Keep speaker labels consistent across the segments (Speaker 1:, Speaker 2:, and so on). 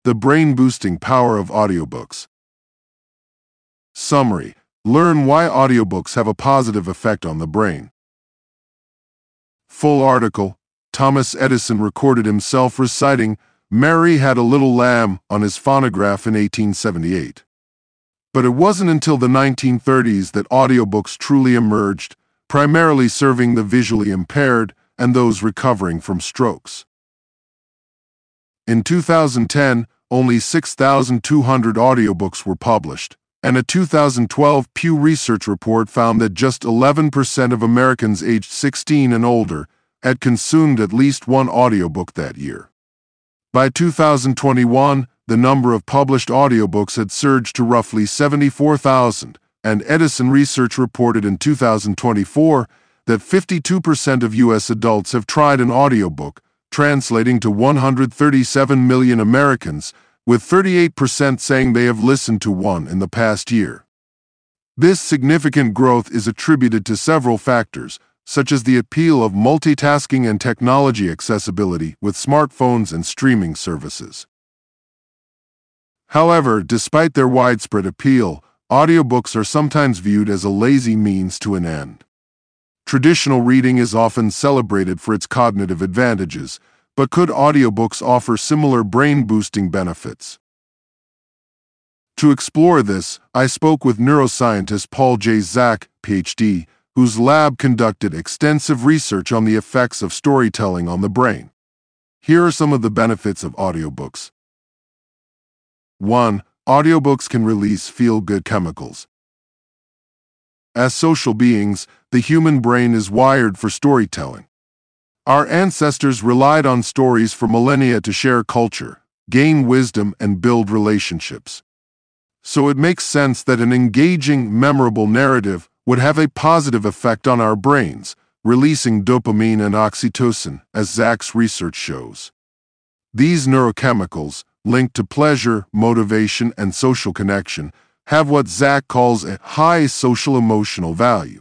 Speaker 1: The brain-boosting power of audiobooks. Summary: learn why audiobooks have a positive effect on the brain. Full article. Thomas Edison recorded himself reciting "Mary Had a Little Lamb" on his phonograph in 1878. But it wasn't until the 1930s that audiobooks truly emerged, primarily serving the visually impaired and those recovering from strokes. In 2010, only 6,200 audiobooks were published, and a 2012 Pew Research report found that just 11% of Americans aged 16 and older had consumed at least one audiobook that year. By 2021, the number of published audiobooks had surged to roughly 74,000, and Edison Research reported in 2024 that 52% of U.S. adults have tried an audiobook, translating to 137 million Americans, with 38% saying they have listened to one in the past year. This significant growth is attributed to several factors, such as the appeal of multitasking and technology accessibility with smartphones and streaming services. However, despite their widespread appeal, audiobooks are sometimes viewed as a lazy means to an end. Traditional reading is often celebrated for its cognitive advantages, but could audiobooks offer similar brain-boosting benefits? To explore this, I spoke with neuroscientist Paul J. Zak, Ph.D., whose lab conducted extensive research on the effects of storytelling on the brain. Here are some of the benefits of audiobooks. 1. Audiobooks can release feel-good chemicals. As social beings, the human brain is wired for storytelling. Our ancestors relied on stories for millennia to share culture, gain wisdom, and build relationships. So it makes sense that an engaging, memorable narrative would have a positive effect on our brains, releasing dopamine and oxytocin, as Zak's research shows. These neurochemicals, linked to pleasure, motivation, and social connection, have what Zak calls a high social-emotional value.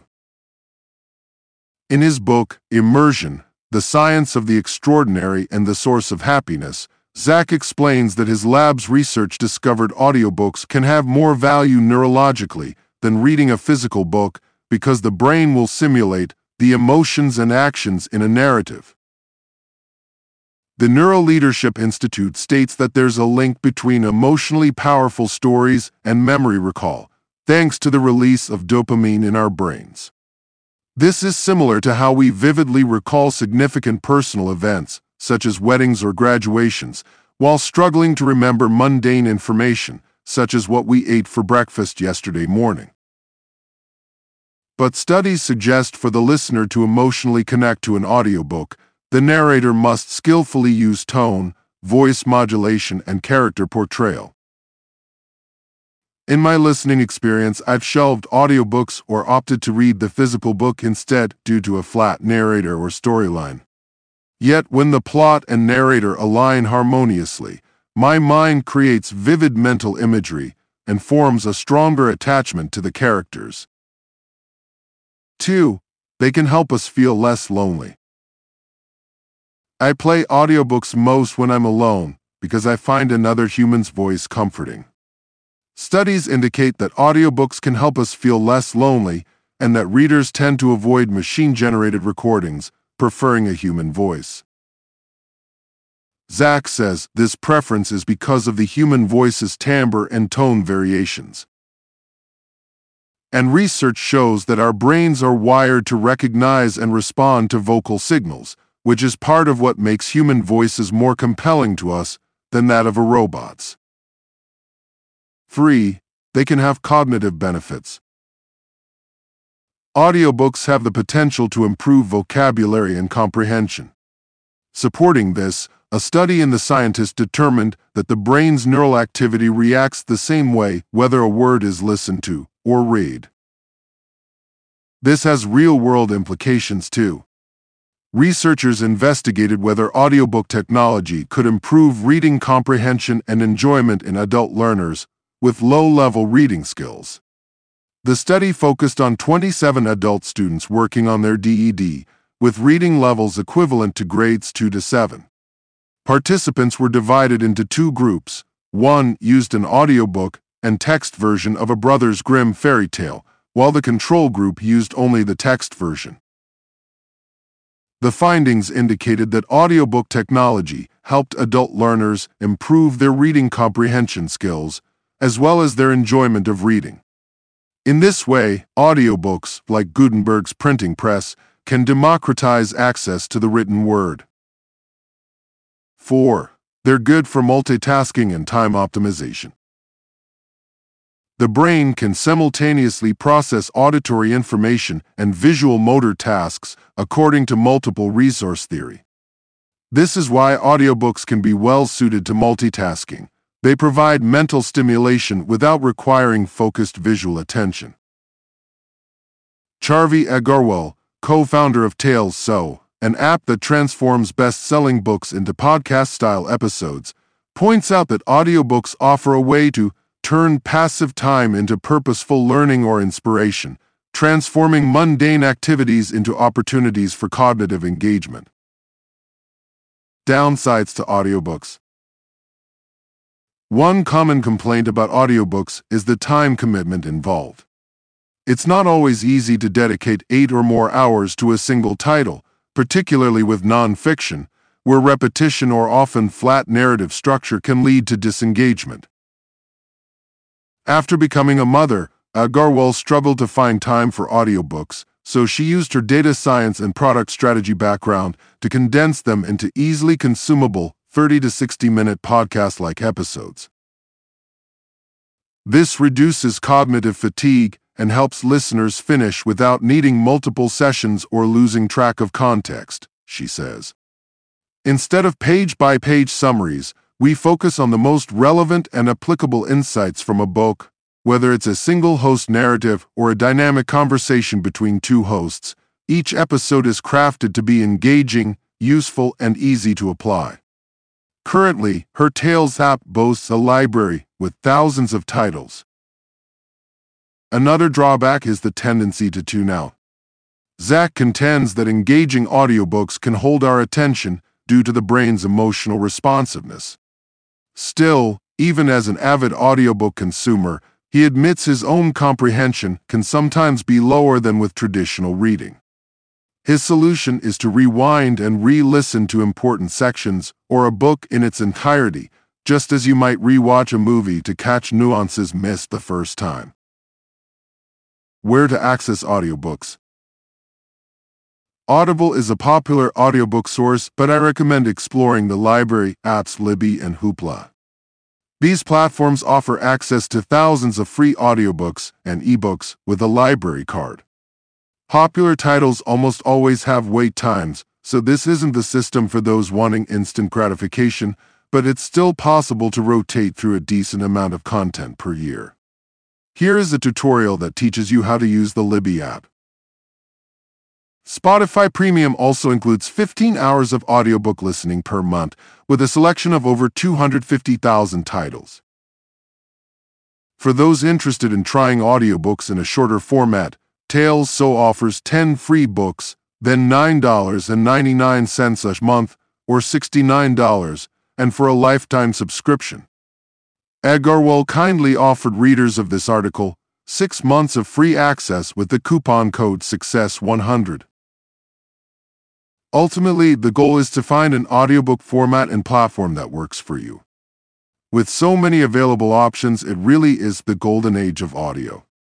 Speaker 1: In his book, Immersion: The Science of the Extraordinary and the Source of Happiness, Zak explains that his lab's research discovered audiobooks can have more value neurologically than reading a physical book because the brain will simulate the emotions and actions in a narrative. The Neuroleadership Institute states that there's a link between emotionally powerful stories and memory recall, thanks to the release of dopamine in our brains. This is similar to how we vividly recall significant personal events, such as weddings or graduations, while struggling to remember mundane information, such as what we ate for breakfast yesterday morning. But studies suggest for the listener to emotionally connect to an audiobook, the narrator must skillfully use tone, voice modulation, and character portrayal. In my listening experience, I've shelved audiobooks or opted to read the physical book instead due to a flat narrator or storyline. Yet when the plot and narrator align harmoniously, my mind creates vivid mental imagery and forms a stronger attachment to the characters. 2. They can help us feel less lonely. I play audiobooks most when I'm alone because I find another human's voice comforting. Studies indicate that audiobooks can help us feel less lonely and that readers tend to avoid machine-generated recordings, preferring a human voice. Zak says this preference is because of the human voice's timbre and tone variations. And research shows that our brains are wired to recognize and respond to vocal signals, which is part of what makes human voices more compelling to us than that of a robot's. 3. They can have cognitive benefits. Audiobooks have the potential to improve vocabulary and comprehension. Supporting this, a study in The Scientist determined that the brain's neural activity reacts the same way whether a word is listened to or read. This has real-world implications too. Researchers investigated whether audiobook technology could improve reading comprehension and enjoyment in adult learners with low-level reading skills. The study focused on 27 adult students working on their DED, with reading levels equivalent to grades 2 to 7. Participants were divided into two groups, One used an audiobook and text version of a Brothers Grimm fairy tale, while the control group used only the text version. The findings indicated that audiobook technology helped adult learners improve their reading comprehension skills, as well as their enjoyment of reading. In this way, audiobooks, like Gutenberg's printing press, can democratize access to the written word. 4. They're good for multitasking and time optimization. The brain can simultaneously process auditory information and visual motor tasks according to multiple resource theory. This is why audiobooks can be well suited to multitasking. They provide mental stimulation without requiring focused visual attention. Charvi Agarwal, co-founder of Tales So, an app that transforms best-selling books into podcast-style episodes, points out that audiobooks offer a way to turn passive time into purposeful learning or inspiration, transforming mundane activities into opportunities for cognitive engagement. Downsides to audiobooks. One common complaint about audiobooks is the time commitment involved. It's not always easy to dedicate 8 or more hours to a single title, particularly with nonfiction, where repetition or often flat narrative structure can lead to disengagement. After becoming a mother, Agarwal struggled to find time for audiobooks, so she used her data science and product strategy background to condense them into easily consumable 30 to 60-minute podcast-like episodes. This reduces cognitive fatigue and helps listeners finish without needing multiple sessions or losing track of context, she says. Instead of page-by-page summaries, we focus on the most relevant and applicable insights from a book, whether it's a single-host narrative or a dynamic conversation between two hosts. Each episode is crafted to be engaging, useful, and easy to apply. Currently, her Tales app boasts a library with thousands of titles. Another drawback is the tendency to tune out. Zach contends that engaging audiobooks can hold our attention due to the brain's emotional responsiveness. Still, even as an avid audiobook consumer, he admits his own comprehension can sometimes be lower than with traditional reading. His solution is to rewind and re-listen to important sections or a book in its entirety, just as you might re-watch a movie to catch nuances missed the first time. Where to access audiobooks. Audible is a popular audiobook source, but I recommend exploring the library apps Libby and Hoopla. These platforms offer access to thousands of free audiobooks and ebooks with a library card. Popular titles almost always have wait times, so this isn't the system for those wanting instant gratification, but it's still possible to rotate through a decent amount of content per year. Here is a tutorial that teaches you how to use the Libby app. Spotify Premium also includes 15 hours of audiobook listening per month, with a selection of over 250,000 titles. For those interested in trying audiobooks in a shorter format, Tales So offers 10 free books, then $9.99 a month, or $69, and for a lifetime subscription. Agarwal kindly offered readers of this article 6 months of free access with the coupon code SUCCESS100. Ultimately, the goal is to find an audiobook format and platform that works for you. With so many available options, it really is the golden age of audio.